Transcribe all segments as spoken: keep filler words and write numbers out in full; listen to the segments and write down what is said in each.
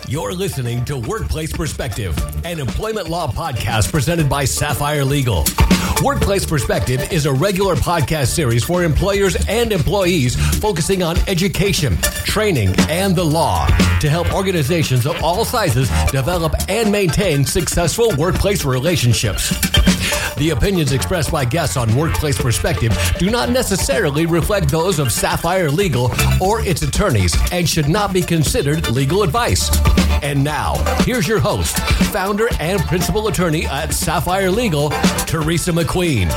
You're listening to Workplace Perspective, an employment law podcast presented by Sapphire Legal. Workplace Perspective is a regular podcast series for employers and employees focusing on education, training, and the law to help organizations of all sizes develop and maintain successful workplace relationships. The opinions expressed by guests on Workplace Perspective do not necessarily reflect those of Sapphire Legal or its attorneys and should not be considered legal advice. And now, here's your host, founder and principal attorney at Sapphire Legal, Teresa McQueen.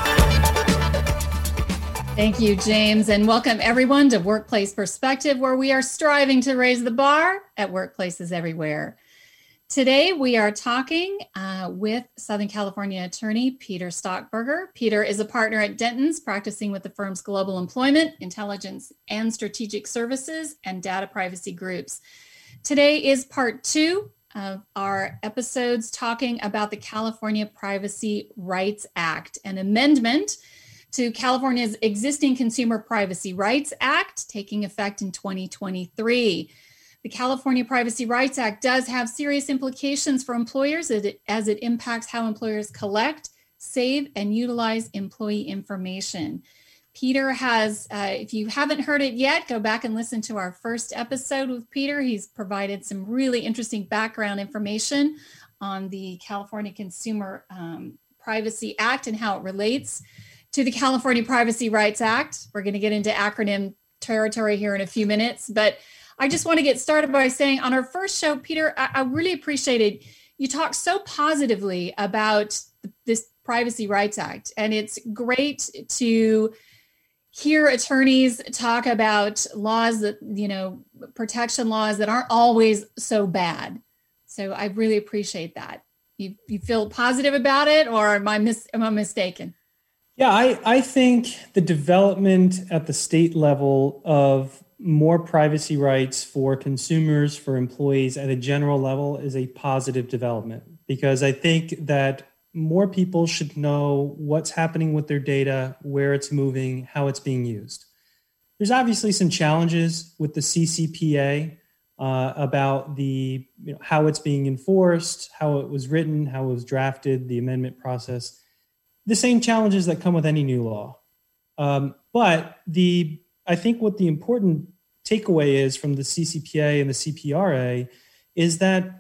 Thank you, James, and welcome everyone to Workplace Perspective, where we are striving to raise the bar at workplaces everywhere. Today, we are talking uh, with Southern California attorney Peter Stockburger. Peter is a partner at Dentons, practicing with the firm's global employment, intelligence, and strategic services and data privacy groups. Today is part two of our episodes talking about the California Privacy Rights Act, an amendment to California's existing Consumer Privacy Rights Act, taking effect in twenty twenty-three. The California Privacy Rights Act does have serious implications for employers as it, as it impacts how employers collect, save, and utilize employee information. Peter has, uh, if you haven't heard it yet, go back and listen to our first episode with Peter. He's provided some really interesting background information on the California Consumer um, Privacy Act and how it relates to the California Privacy Rights Act. We're going to get into acronym territory here in a few minutes, but I just want to get started by saying on our first show, Peter, I, I really appreciated you talked so positively about this Privacy Rights Act. And it's great to hear attorneys talk about laws that, you know, protection laws that aren't always so bad. So I really appreciate that. You, you feel positive about it, or am I, mis- am I mistaken? Yeah, I, I think the development at the state level of more privacy rights for consumers, for employees at a general level is a positive development, because I think that more people should know what's happening with their data, where it's moving, how it's being used. There's obviously some challenges with the C C P A uh, about the you know, how it's being enforced, how it was written, how it was drafted, the amendment process. The same challenges that come with any new law. Um, but the I think what the important takeaway is from the C C P A and the C P R A is that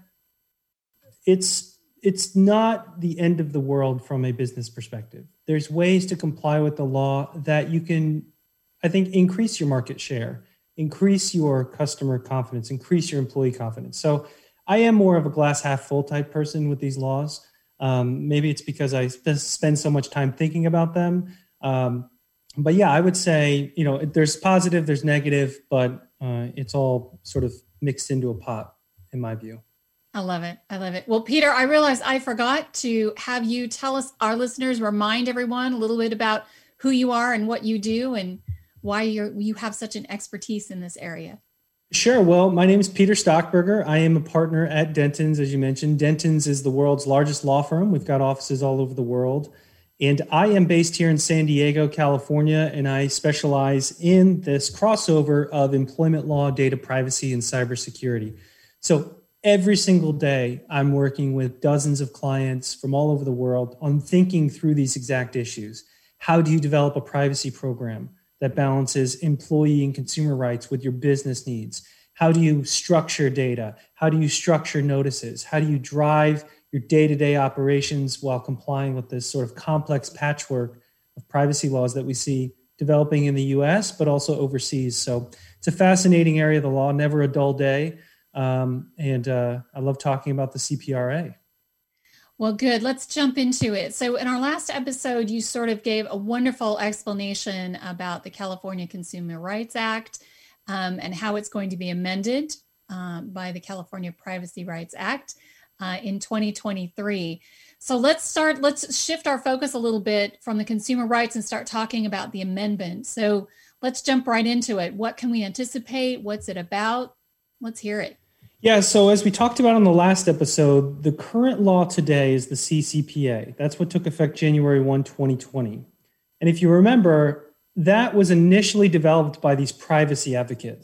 it's it's not the end of the world from a business perspective. There's ways to comply with the law that you can, I think, increase your market share, increase your customer confidence, increase your employee confidence. So I am more of a glass half full type person with these laws. Um, maybe it's because I sp- spend so much time thinking about them. Um, But yeah, I would say, you know, there's positive, there's negative, but uh, it's all sort of mixed into a pot, in my view. I love it. I love it. Well, Peter, I realized I forgot to have you tell us, our listeners, remind everyone a little bit about who you are and what you do and why you're, you have such an expertise in this area. Sure. Well, my name is Peter Stockburger. I am a partner at Dentons, as you mentioned. Dentons is the world's largest law firm. We've got offices all over the world. And I am based here in San Diego, California, and I specialize in this crossover of employment law, data privacy, and cybersecurity. So every single day, I'm working with dozens of clients from all over the world on thinking through these exact issues. How do you develop a privacy program that balances employee and consumer rights with your business needs? How do you structure data? How do you structure notices? How do you drive your day-to-day operations while complying with this sort of complex patchwork of privacy laws that we see developing in the U S, but also overseas? So it's a fascinating area of the law, never a dull day. Um, and uh, I love talking about the C P R A. Well, good. Let's jump into it. So in our last episode, you sort of gave a wonderful explanation about the California Consumer Rights Act um, and how it's going to be amended uh, by the California Privacy Rights Act. Uh, in twenty twenty-three. So let's start, let's shift our focus a little bit from the consumer rights and start talking about the amendment. So let's jump right into it. What can we anticipate? What's it about? Let's hear it. Yeah, so as we talked about on the last episode, the current law today is the C C P A. That's what took effect January first, twenty twenty. And if you remember, that was initially developed by these privacy advocates.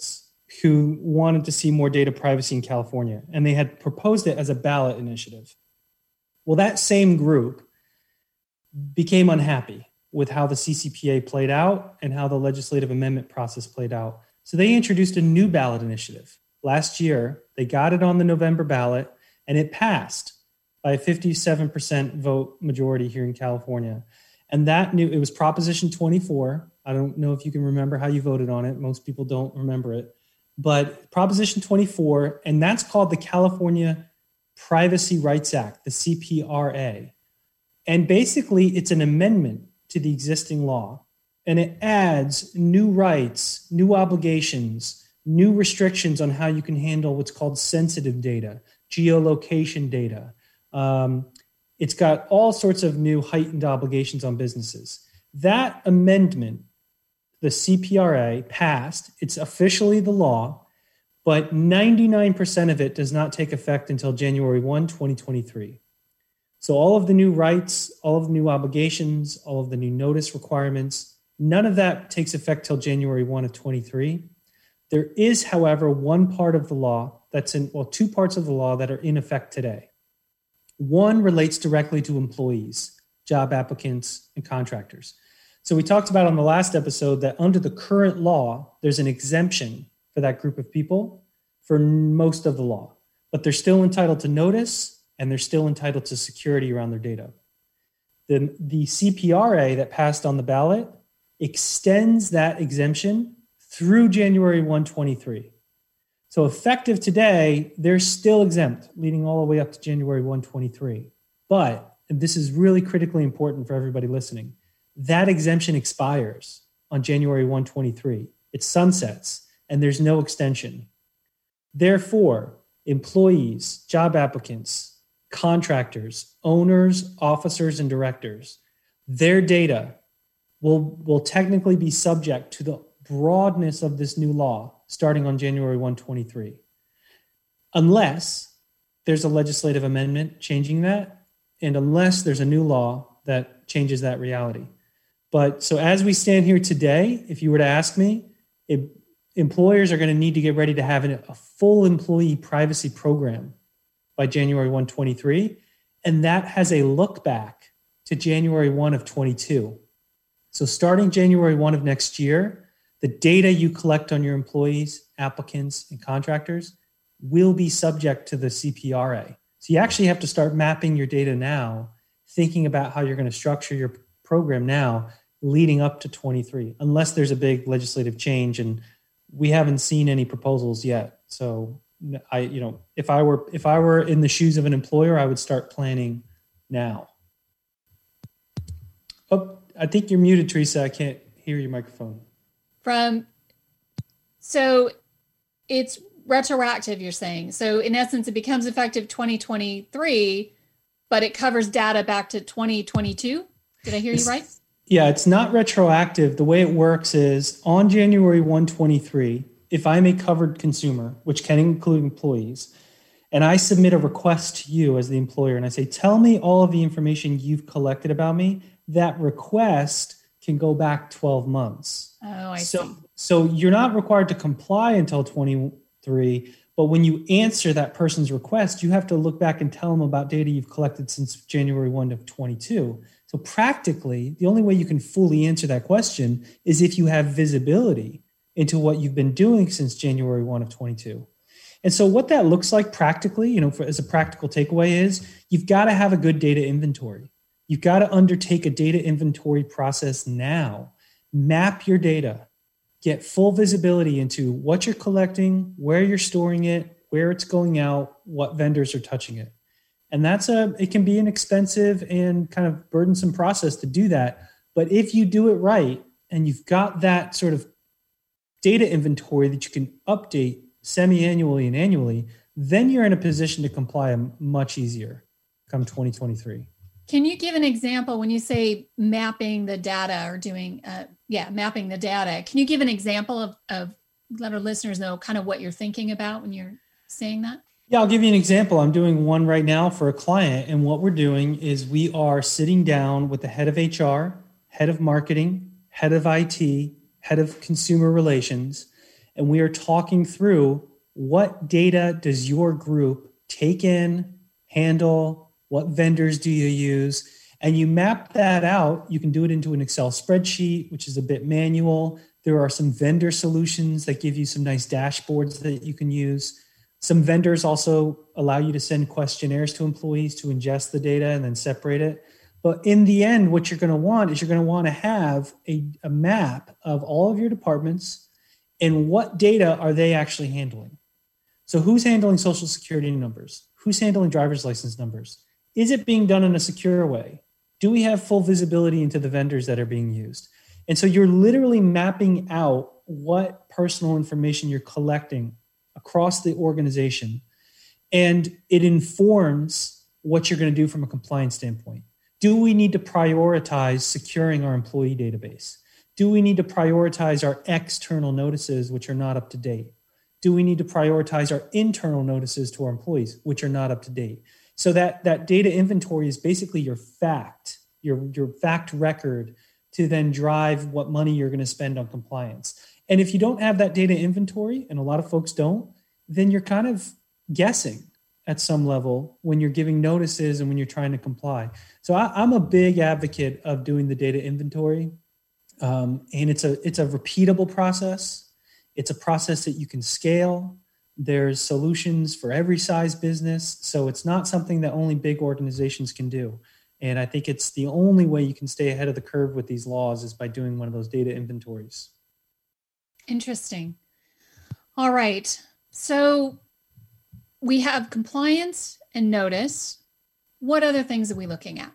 who wanted to see more data privacy in California, and they had proposed it as a ballot initiative. Well, that same group became unhappy with how the C C P A played out and how the legislative amendment process played out. So they introduced a new ballot initiative. Last year, they got it on the November ballot, and it passed by a fifty-seven percent vote majority here in California. And that new, it was Proposition twenty-four. I don't know if you can remember how you voted on it. Most people don't remember it. But Proposition twenty-four, and that's called the California Privacy Rights Act, the C P R A. And basically, it's an amendment to the existing law. And it adds new rights, new obligations, new restrictions on how you can handle what's called sensitive data, geolocation data. Um, it's got all sorts of new heightened obligations on businesses. That amendment, the C P R A, passed. It's officially the law, but ninety-nine percent of it does not take effect until January first, twenty twenty-three. So all of the new rights, all of the new obligations, all of the new notice requirements, none of that takes effect till January first of twenty-three. There is, however, one part of the law that's in, well, two parts of the law that are in effect today. One relates directly to employees, job applicants, and contractors. So we talked about on the last episode that under the current law, there's an exemption for that group of people for most of the law, but they're still entitled to notice and they're still entitled to security around their data. The, the C P R A that passed on the ballot extends that exemption through January first, twenty-three. So effective today, they're still exempt, leading all the way up to January first, twenty-three. But, and this is really critically important for everybody listening, that exemption expires on January first, twenty-three. It sunsets, and there's no extension. Therefore, employees, job applicants, contractors, owners, officers, and directors, their data will, will technically be subject to the broadness of this new law starting on January first, twenty-three, unless there's a legislative amendment changing that, and unless there's a new law that changes that reality. But so as we stand here today, if you were to ask me, it, employers are going to need to get ready to have a full employee privacy program by January first, twenty-three, and that has a look back to January first of twenty-two. So starting January first of next year, the data you collect on your employees, applicants, and contractors will be subject to the C P R A. So you actually have to start mapping your data now, thinking about how you're going to structure your program now leading up to twenty-three, unless there's a big legislative change, and we haven't seen any proposals yet. So I, you know, if I were if I were in the shoes of an employer, I would start planning now. Oh, I think you're muted, Teresa. I can't hear your microphone. From, so it's retroactive, you're saying. So in essence, it becomes effective twenty twenty-three, but it covers data back to twenty twenty-two. Did I hear it's, you right? Yeah, it's not retroactive. The way it works is on January first, twenty-three, if I'm a covered consumer, which can include employees, and I submit a request to you as the employer, and I say, tell me all of the information you've collected about me, that request can go back twelve months. Oh, I so, see. So you're not required to comply until twenty-three, but when you answer that person's request, you have to look back and tell them about data you've collected since January first of twenty-two. So practically, the only way you can fully answer that question is if you have visibility into what you've been doing since January first of twenty-two. And so what that looks like practically, you know, for, as a practical takeaway is you've got to have a good data inventory. You've got to undertake a data inventory process now. Map your data. Get full visibility into what you're collecting, where you're storing it, where it's going out, what vendors are touching it. And that's a, it can be an expensive and kind of burdensome process to do that. But if you do it right, and you've got that sort of data inventory that you can update semi-annually and annually, then you're in a position to comply much easier come twenty twenty-three. Can you give an example when you say mapping the data or doing, uh, yeah, mapping the data? Can you give an example of, of let our listeners know kind of what you're thinking about when you're saying that? Yeah, I'll give you an example. I'm doing one right now for a client. And what we're doing is we are sitting down with the head of H R, head of marketing, head of I T, head of consumer relations. and we are talking through what data does your group take in, handle, what vendors do you use, and you map that out. You can do it into an Excel spreadsheet, which is a bit manual. There are some vendor solutions that give you some nice dashboards that you can use. Some vendors also allow you to send questionnaires to employees to ingest the data and then separate it. But in the end, what you're going to want is you're going to want to have a, a map of all of your departments and what data are they actually handling. So who's handling social security numbers? Who's handling driver's license numbers? Is it being done in a secure way? Do we have full visibility into the vendors that are being used? And so you're literally mapping out what personal information you're collecting across the organization, and it informs what you're going to do from a compliance standpoint. Do we need to prioritize securing our employee database? Do we need to prioritize our external notices, which are not up to date? Do we need to prioritize our internal notices to our employees, which are not up to date? So that, that data inventory is basically your fact, your, your fact record to then drive what money you're going to spend on compliance. And if you don't have that data inventory, and a lot of folks don't, then you're kind of guessing at some level when you're giving notices and when you're trying to comply. So I, I'm a big advocate of doing the data inventory. Um, and it's a, it's a repeatable process. It's a process that you can scale. There's solutions for every size business. So it's not something that only big organizations can do. And I think it's the only way you can stay ahead of the curve with these laws is by doing one of those data inventories. Interesting. All right. So we have compliance and notice. What other things are we looking at?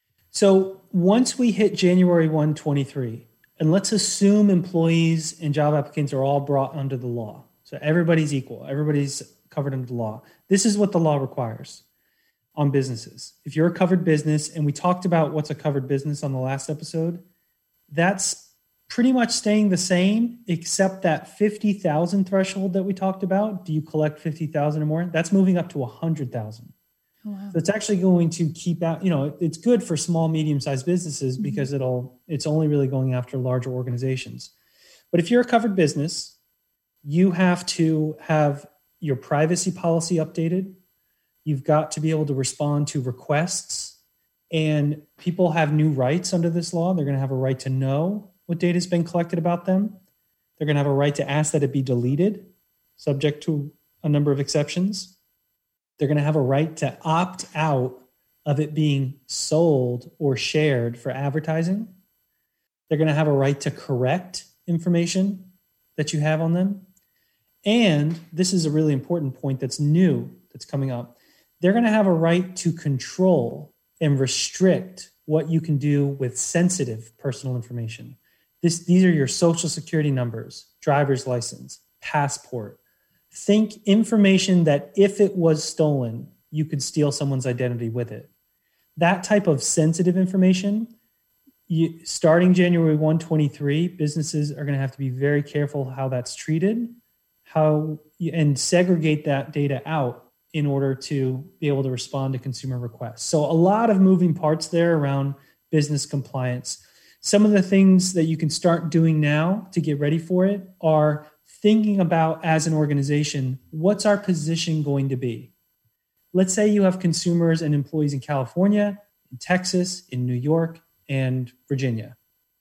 So once we hit January first, twenty-three, and let's assume employees and job applicants are all brought under the law. So everybody's equal. Everybody's covered under the law. This is what the law requires on businesses. If you're a covered business, and we talked about what's a covered business on the last episode, that's pretty much staying the same, except that fifty thousand threshold that we talked about. Do you collect fifty thousand or more? That's moving up to one hundred thousand. Oh, wow. So it's actually going to keep out, you know, it's good for small, medium-sized businesses mm-hmm. because it'll, it's only really going after larger organizations. But if you're a covered business, you have to have your privacy policy updated. You've got to be able to respond to requests, and people have new rights under this law. They're going to have a right to know what data has been collected about them. They're going to have a right to ask that it be deleted, subject to a number of exceptions. They're going to have a right to opt out of it being sold or shared for advertising. They're going to have a right to correct information that you have on them. And this is a really important point that's new, that's coming up. They're going to have a right to control and restrict what you can do with sensitive personal information. This, these are your social security numbers, driver's license, passport. Think information that if it was stolen, you could steal someone's identity with it. That type of sensitive information, you, starting January first, twenty-three, businesses are going to have to be very careful how that's treated, how and segregate that data out in order to be able to respond to consumer requests. So a lot of moving parts there around business compliance. Some of the things that you can start doing now to get ready for it are thinking about, as an organization, what's our position going to be? Let's say you have consumers and employees in California, in Texas, in New York, and Virginia.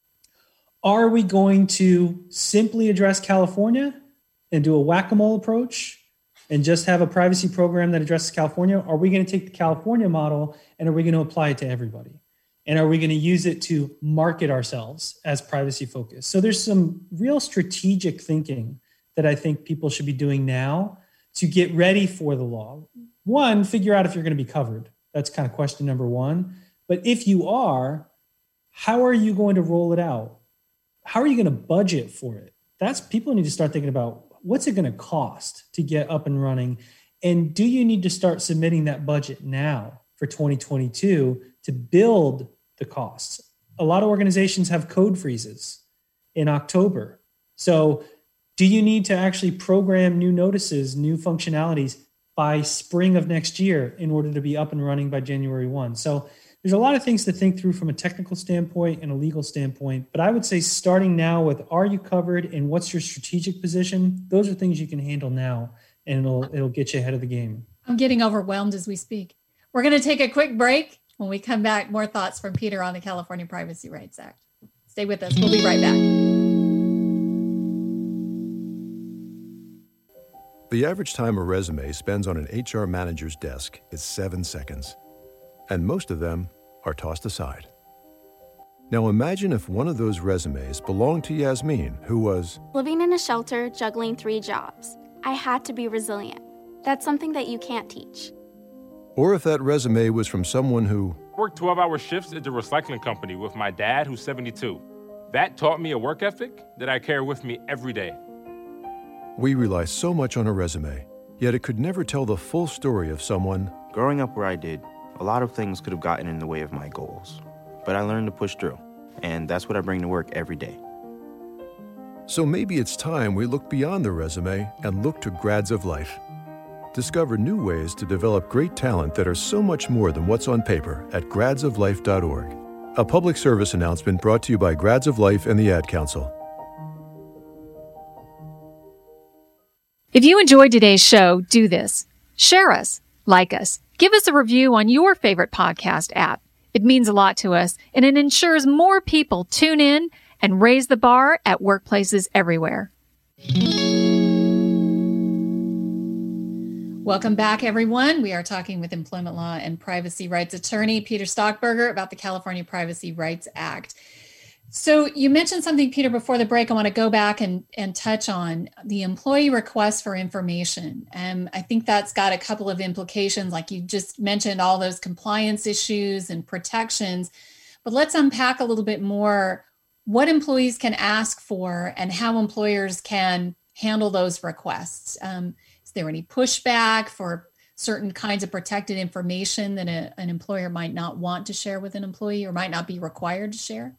Are we going to simply address California and do a whack-a-mole approach and just have a privacy program that addresses California? Are we going to take the California model and are we going to apply it to everybody? And are we going to use it to market ourselves as privacy focused? So there's some real strategic thinking that I think people should be doing now to get ready for the law. One, figure out if you're going to be covered. That's kind of question number one. But if you are, how are you going to roll it out? How are you going to budget for it? That's, people need to start thinking about, what's it going to cost to get up and running? And do you need to start submitting that budget now for twenty twenty-two to build the costs? A lot of organizations have code freezes in October. So do you need to actually program new notices, new functionalities by spring of next year in order to be up and running by January first? So there's a lot of things to think through from a technical standpoint and a legal standpoint. But I would say starting now with, are you covered and what's your strategic position? Those are things you can handle now, and it'll it'll get you ahead of the game. I'm getting overwhelmed as we speak. We're going to take a quick break. When we come back, more thoughts from Peter on the California Privacy Rights Act. Stay with us. We'll be right back. The average time a resume spends on an H R manager's desk is seven seconds, and most of them are tossed aside. Now imagine if one of those resumes belonged to Yasmin, who was living in a shelter, juggling three jobs. I had to be resilient. That's something that you can't teach. Or if that resume was from someone who worked twelve-hour shifts at the recycling company with my dad, who's seventy-two. That taught me a work ethic that I carry with me every day. We rely so much on a resume, yet it could never tell the full story of someone. Growing up where I did, a lot of things could have gotten in the way of my goals. But I learned to push through, and that's what I bring to work every day. So maybe it's time we look beyond the resume and look to Grads of Life. Discover new ways to develop great talent that are so much more than what's on paper at grads of life dot org. A public service announcement brought to you by Grads of Life and the Ad Council. If you enjoyed today's show, do this. Share us, like us, give us a review on your favorite podcast app. It means a lot to us, and it ensures more people tune in and raise the bar at workplaces everywhere. Welcome back, everyone. We are talking with employment law and privacy rights attorney Peter Stockberger about the California Privacy Rights Act. So you mentioned something, Peter, before the break. I want to go back and, and touch on the employee request for information. And I think that's got a couple of implications, like you just mentioned, all those compliance issues and protections. But let's unpack a little bit more what employees can ask for and how employers can handle those requests. Um, Is there any pushback for certain kinds of protected information that a, an employer might not want to share with an employee or might not be required to share?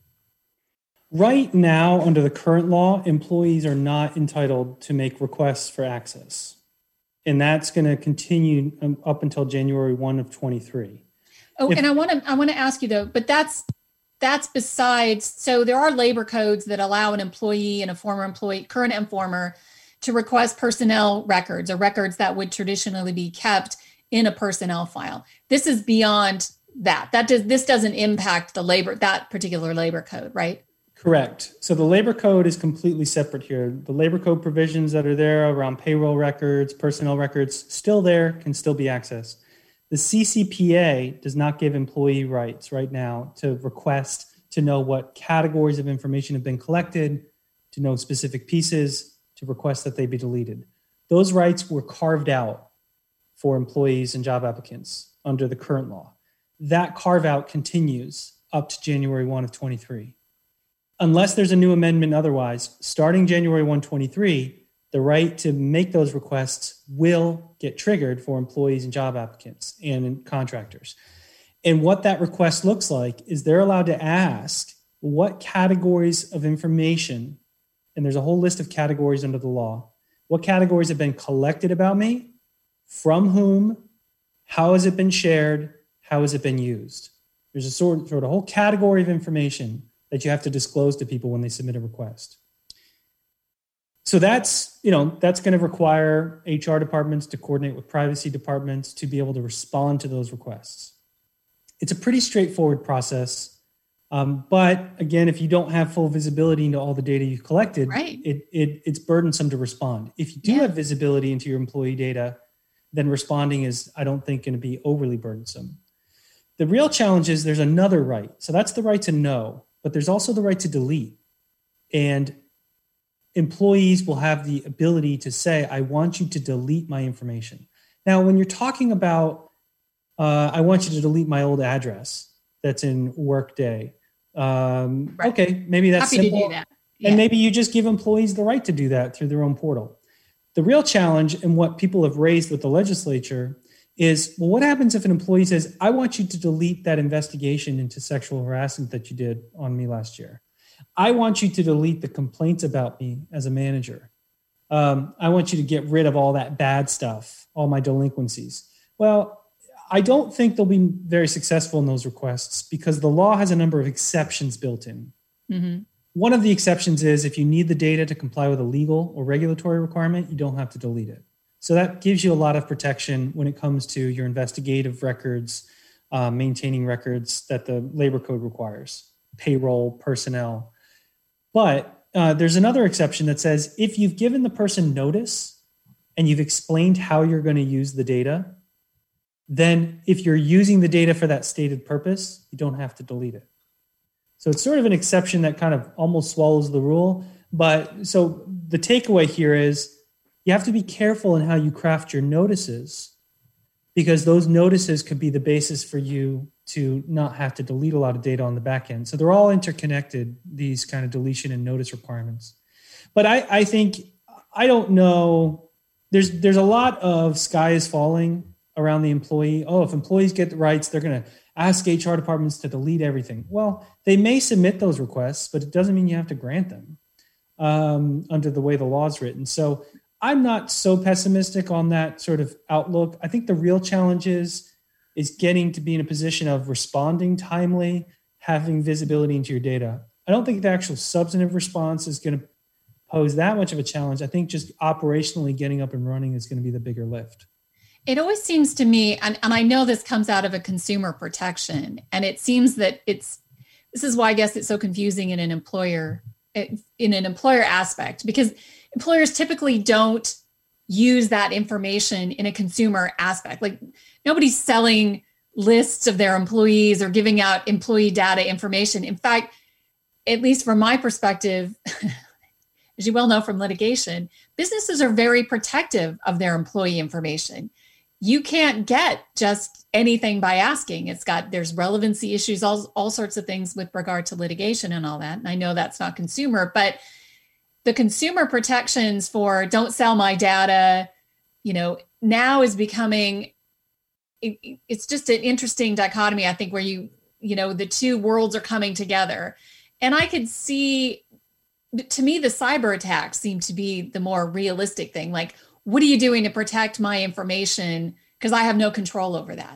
Right now, under the current law, employees are not entitled to make requests for access. And that's going to continue up until January first of twenty-three. Oh, If, and I want to I want to ask you though, but that's that's besides, so there are labor codes that allow an employee and a former employee, current and former, to request personnel records or records that would traditionally be kept in a personnel file. This is beyond that. That does this doesn't impact the labor, that particular labor code, right? Correct. So the labor code is completely separate here. The labor code provisions that are there around payroll records, personnel records, still there, can still be accessed. The C C P A does not give employee rights right now to request to know what categories of information have been collected, to know specific pieces, to request that they be deleted. Those rights were carved out for employees and job applicants under the current law. That carve out continues up to January first of twenty-three. Unless there's a new amendment otherwise, starting January first, twenty-three, the right to make those requests will get triggered for employees and job applicants and contractors. And what that request looks like is they're allowed to ask what categories of information, and there's a whole list of categories under the law, what categories have been collected about me, from whom, how has it been shared, how has it been used. There's a sort, sort of whole category of information that you have to disclose to people when they submit a request. So that's, you know, that's going to require H R departments to coordinate with privacy departments to be able to respond to those requests. It's a pretty straightforward process. Um, but again, if you don't have full visibility into all the data you've collected, right. it, it, it's burdensome to respond. If you do Yeah. have visibility into your employee data, then responding is, I don't think, going to be overly burdensome. The real challenge is there's another right. So that's the right to know, but there's also the right to delete. And employees will have the ability to say, I want you to delete my information. Now, when you're talking about, uh, I want you to delete my old address that's in Workday. Um, Right. Okay, maybe that's Happy simple. to do that. Yeah. And maybe you just give employees the right to do that through their own portal. The real challenge and what people have raised with the legislature is, well, what happens if an employee says, I want you to delete that investigation into sexual harassment that you did on me last year. I want you to delete the complaints about me as a manager. Um, I want you to get rid of all that bad stuff, all my delinquencies. Well, I don't think they'll be very successful in those requests because the law has a number of exceptions built in. Mm-hmm. One of the exceptions is if you need the data to comply with a legal or regulatory requirement, you don't have to delete it. So that gives you a lot of protection when it comes to your investigative records, uh, maintaining records that the labor code requires, payroll, personnel. But uh, there's another exception that says if you've given the person notice and you've explained how you're going to use the data, then if you're using the data for that stated purpose, you don't have to delete it. So it's sort of an exception that kind of almost swallows the rule. But so the takeaway here is you have to be careful in how you craft your notices because those notices could be the basis for you to not have to delete a lot of data on the back end. So they're all interconnected, these kind of deletion and notice requirements. But I, I think, I don't know, there's there's a lot of sky is falling around the employee. Oh, if employees get the rights, they're going to ask H R departments to delete everything. Well, they may submit those requests, but it doesn't mean you have to grant them um, under the way the law is written. So I'm not so pessimistic on that sort of outlook. I think the real challenge is, is getting to be in a position of responding timely, having visibility into your data. I don't think the actual substantive response is going to pose that much of a challenge. I think just operationally getting up and running is going to be the bigger lift. It always seems to me, and, and I know this comes out of a consumer protection, and it seems that it's, this is why I guess it's so confusing in an employer, in an employer aspect, because employers typically don't use that information in a consumer aspect. Like nobody's selling lists of their employees or giving out employee data information. In fact, at least from my perspective, as you well know from litigation, businesses are very protective of their employee information. You can't get just anything by asking. It's got, there's relevancy issues, all, all sorts of things with regard to litigation and all that. And I know that's not consumer, but the consumer protections for don't sell my data, you know, now is becoming, it, it's just an interesting dichotomy, I think, where you, you know, the two worlds are coming together. And I could see, to me, the cyber attacks seem to be the more realistic thing. Like, what are you doing to protect my information? Because I have no control over that.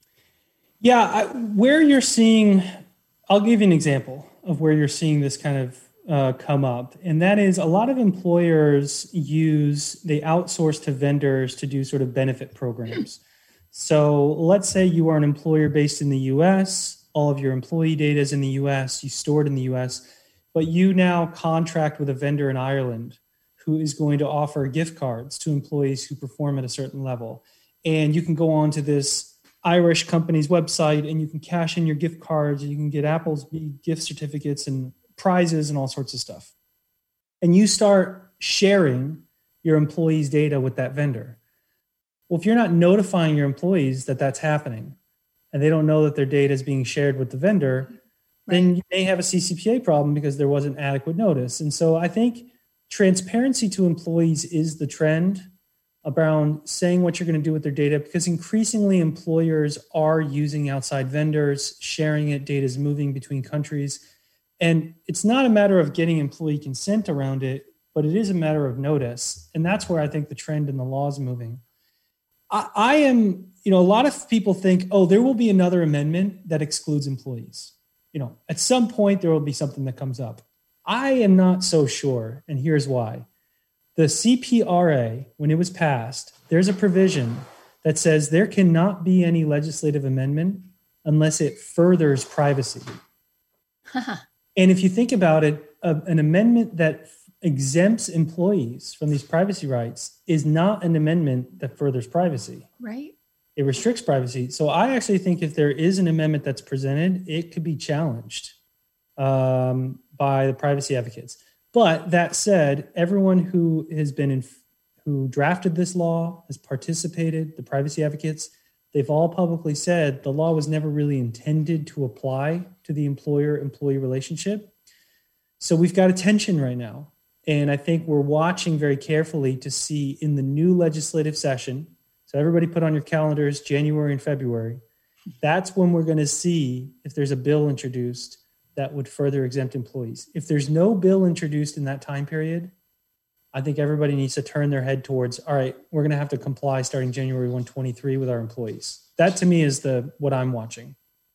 Yeah, I, where you're seeing, I'll give you an example of where you're seeing this kind of uh, come up. And that is a lot of employers use, they outsource to vendors to do sort of benefit programs. So let's say you are an employer based in the U S, all of your employee data is in the U S, you store it in the U S, but you now contract with a vendor in Ireland who is going to offer gift cards to employees who perform at a certain level. And you can go on to this Irish company's website and you can cash in your gift cards, and you can get Apple's gift certificates and prizes and all sorts of stuff. And you start sharing your employees' data with that vendor. Well, if you're not notifying your employees that that's happening and they don't know that their data is being shared with the vendor, right, then you may have a C C P A problem because there wasn't adequate notice. And so I think transparency to employees is the trend around saying what you're going to do with their data, because increasingly employers are using outside vendors, sharing it, data is moving between countries. And it's not a matter of getting employee consent around it, but it is a matter of notice. And that's where I think the trend in the law is moving. I, I am, you know, a lot of people think, oh, there will be another amendment that excludes employees. You know, at some point there will be something that comes up. I am not so sure, and here's why. The C P R A, when it was passed, there's a provision that says there cannot be any legislative amendment unless it furthers privacy. And if you think about it, uh, an amendment that f- exempts employees from these privacy rights is not an amendment that furthers privacy. Right. It restricts privacy. So I actually think if there is an amendment that's presented, it could be challenged um, by the privacy advocates. But that said, everyone who has been in, who drafted this law has participated, the privacy advocates, they've all publicly said the law was never really intended to apply to the employer-employee relationship. So we've got a tension right now. And I think we're watching very carefully to see in the new legislative session, so everybody put on your calendars January and February, that's when we're going to see if there's a bill introduced that would further exempt employees. If there's no bill introduced in that time period, I think everybody needs to turn their head towards, all right, we're going to have to comply starting January first, twenty-three with our employees. That to me is the what I'm watching.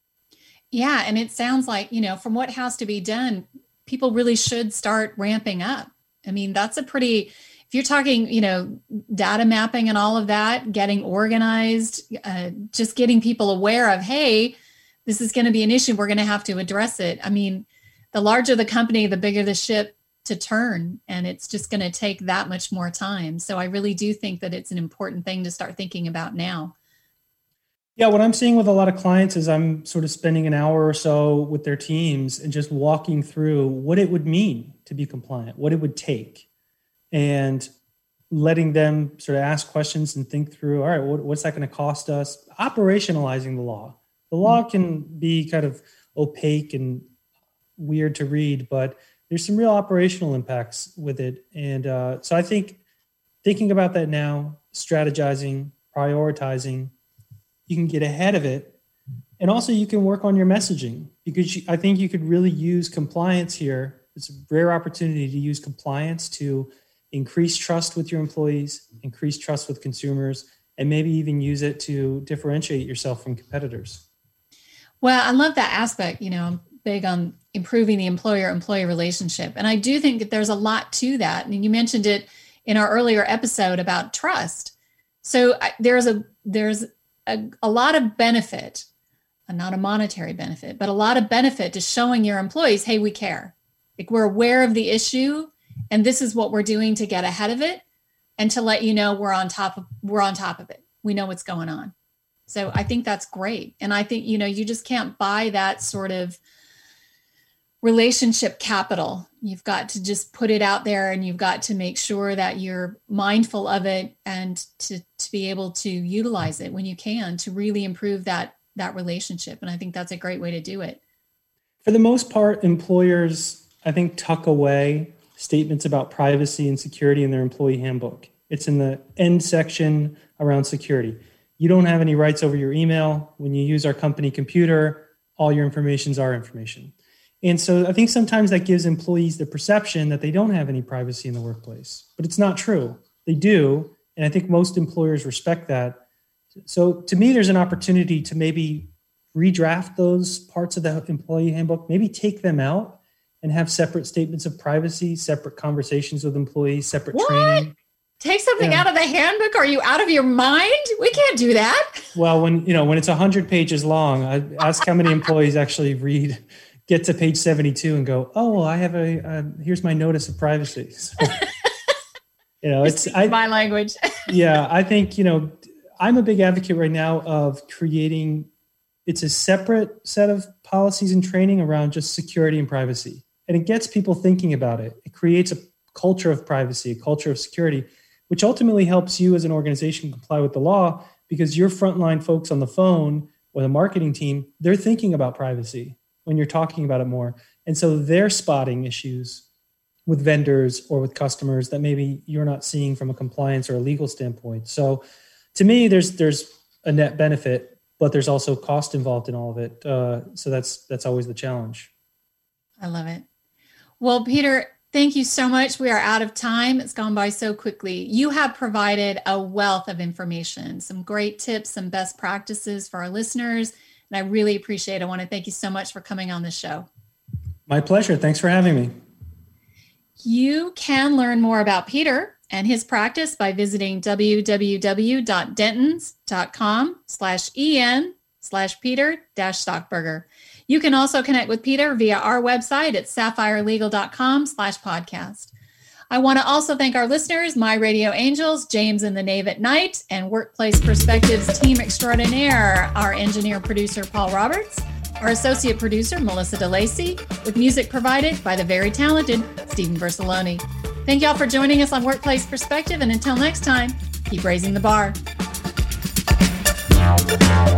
Yeah. And it sounds like, you know, from what has to be done, people really should start ramping up. I mean, that's a pretty, if you're talking, you know, data mapping and all of that, getting organized, uh, just getting people aware of, hey, this is going to be an issue. We're going to have to address it. I mean, the larger the company, the bigger the ship to turn, and it's just going to take that much more time. So I really do think that it's an important thing to start thinking about now. Yeah, what I'm seeing with a lot of clients is I'm sort of spending an hour or so with their teams and just walking through what it would mean to be compliant, what it would take, and letting them sort of ask questions and think through, all right, what, what's that going to cost us? Operationalizing the law. The law can be kind of opaque and weird to read, but there's some real operational impacts with it. And uh, so I think thinking about that now, strategizing, prioritizing, you can get ahead of it. And also you can work on your messaging, because you, I think you could really use compliance here. It's a rare opportunity to use compliance to increase trust with your employees, increase trust with consumers, and maybe even use it to differentiate yourself from competitors. Well, I love that aspect. You know, I'm big on improving the employer-employee relationship. And I do think that there's a lot to that. And you mentioned it in our earlier episode about trust. So I, there's a there's a, a lot of benefit, not a monetary benefit, but a lot of benefit to showing your employees, hey, we care. Like, we're aware of the issue, and this is what we're doing to get ahead of it, and to let you know we're on top of we're on top of it. We know what's going on. So I think that's great. And I think, you know, you just can't buy that sort of relationship capital. You've got to just put it out there, and you've got to make sure that you're mindful of it, and to, to be able to utilize it when you can to really improve that, that relationship. And I think that's a great way to do it. For the most part, employers, I think, tuck away statements about privacy and security in their employee handbook. It's in the end section around security. You don't have any rights over your email. When you use our company computer, all your information is our information. And so I think sometimes that gives employees the perception that they don't have any privacy in the workplace, but it's not true. They do. And I think most employers respect that. So to me, there's an opportunity to maybe redraft those parts of the employee handbook, maybe take them out and have separate statements of privacy, separate conversations with employees, separate what? training. Take something Yeah. out of the handbook? Are you out of your mind? We can't do that. Well, when you know when it's one hundred pages long, I ask how many employees actually read, get to page seventy-two and go, oh, well, I have a, uh, here's my notice of privacy. So, you know, it's I, my language. yeah, I think, you know, I'm a big advocate right now of creating, it's a separate set of policies and training around just security and privacy. And it gets people thinking about it. It creates a culture of privacy, a culture of security, which ultimately helps you as an organization comply with the law, because your frontline folks on the phone or the marketing team, they're thinking about privacy when you're talking about it more. And so they're spotting issues with vendors or with customers that maybe you're not seeing from a compliance or a legal standpoint. So to me, there's there's a net benefit, but there's also cost involved in all of it. Uh, so that's that's always the challenge. I love it. Well, Peter, thank you so much. We are out of time. It's gone by so quickly. You have provided a wealth of information, some great tips, some best practices for our listeners. And I really appreciate it. I want to thank you so much for coming on the show. My pleasure. Thanks for having me. You can learn more about Peter and his practice by visiting www.dentons.com slash en slash Peter dash Stockburger. You can also connect with Peter via our website at sapphireLegal.com slash podcast. I want to also thank our listeners, My Radio Angels, James and the Knave at Night, and Workplace Perspectives team extraordinaire, our engineer producer, Paul Roberts, our associate producer, Melissa DeLacy, with music provided by the very talented Stephen Versaloni. Thank y'all for joining us on Workplace Perspective, and until next time, keep raising the bar.